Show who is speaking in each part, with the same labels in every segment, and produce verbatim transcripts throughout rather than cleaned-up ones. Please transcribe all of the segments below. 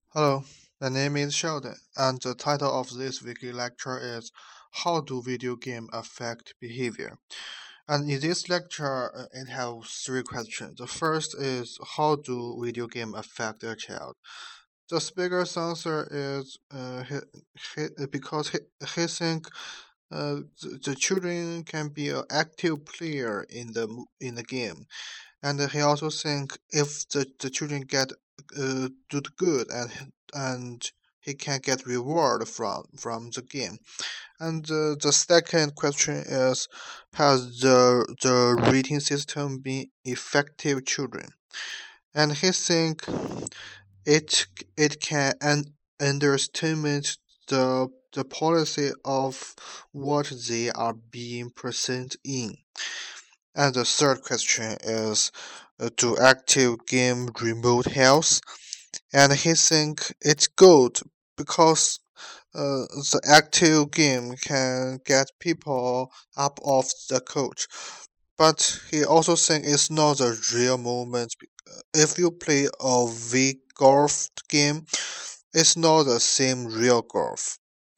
Speaker 1: Hello, my name is Sheldon, and the title of this weekly lecture is How Do Video Games Affect Behavior? And in this lecture, uh, it has three questions. The first is How do video games affect a child? The speaker's answer is uh, he, he, because he, he think uh, the, the children can be an active player in the mo- in the game, and he also think if the, the children get uh, do good and and he can get reward from from the game. And uh, the second question is, has the the rating system been effective children? And he think it it can un- underestimate the the policy of what they are being present in. And the third question is, uh, do active game remote health? And he think it's good because uh, the active game can get people up off the couch. But he also think it's not the real moment. If you play a V golf game, it's not the same real golf.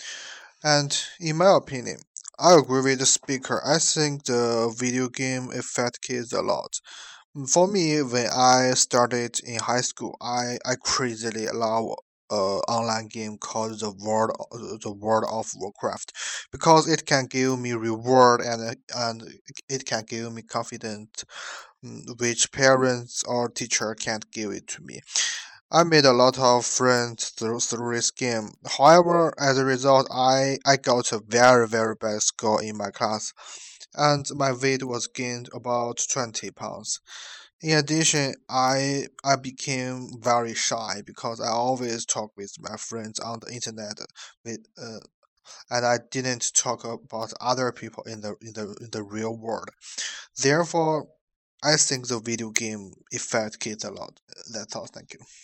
Speaker 1: And in my opinion, I agree with the speaker. I think the video game affect kids a lot. For me, when I started in high school, I, I crazily love a online game called the World the World of Warcraft because it can give me reward and and it can give me confidence, mm, which parents or teacher can't give it to me. I made a lot of friends through, through this game. However, as a result, I, I got a very, very bad score in my class, and my weight was gained about twenty pounds. In addition, I I became very shy because I always talk with my friends on the internet, with uh, and I didn't talk about other people in the in the in the real world. Therefore, I think the video game affect kids a lot. That's all. Thank you.